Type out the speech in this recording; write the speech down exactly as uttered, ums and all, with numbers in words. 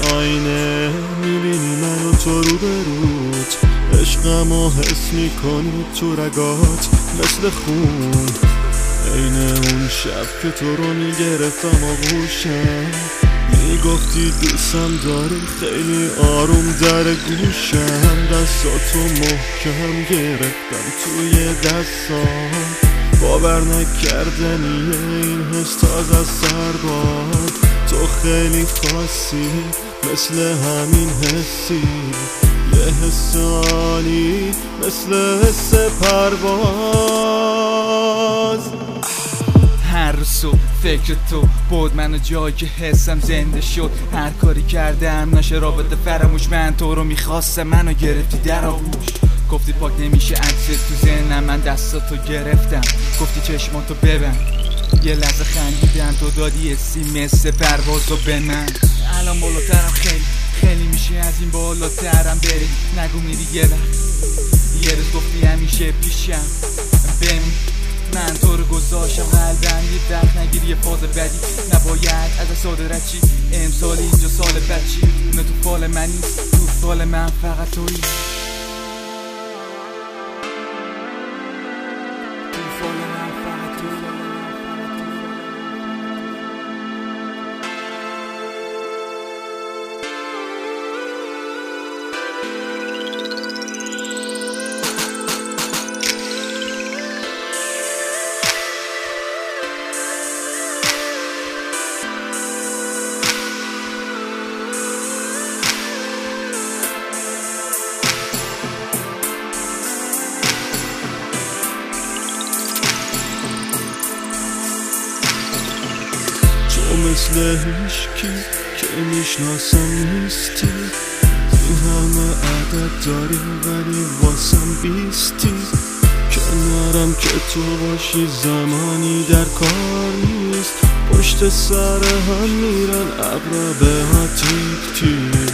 آینه میبینی منو تو رو به روت، عشقمو حس میکنی تو رگات مثل خون. عین اون شب که تو رو میگرفتم آغوشم، میگفتی دوستم داری، خیلی آروم در گوشم. دستاتو محکم گرفتم توی دستام، باور نکردنیه این حس تازه از سر باد. تو خیلی خاصی مثل همین حسی، یه حس عالی مثل حس پرواز. هر روز فکر تو بود منو جایی که حسم زنده شد. هر کاری کردم نشه رابطه فراموش، من تو رو میخواستم منو گرفتی در آغوش. گفتی پاک نمیشه عکست تو ذهنم، من دستاتو گرفتم گفتی چشماتو ببند. یه لحظه خندیدم تو دادی حسی مثل پروازو به من. الان بالاترم خیلی خیلی میشه از این بالاترم بری. نگو میری یه وقت، یه روز گفتی همیشه پیشم بمون. من تو رو گذاشتم قلبم یه درد نگیر یه فاز بدی. نباید از ساده رچی امسال اینجا سال بچی. نه تو فال منی تو فال من فقط تویی. تو فال من فقط تویی. تو مثل هیچکی که میشناسم نیستی، این همه عدد داری ولی واسم بیستی. کنارم که تو باشی زمانی در کار نیست، پشت سر هم میرن عقربه ها تیک تیک.